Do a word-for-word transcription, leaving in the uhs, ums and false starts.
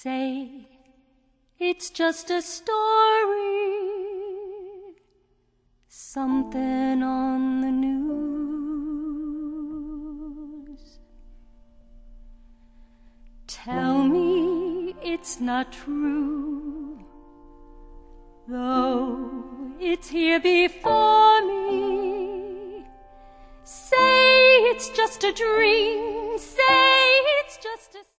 Say it's just a story, something on the news. Tell me it's not true, though it's here before me. Say it's just a dream, say it's just a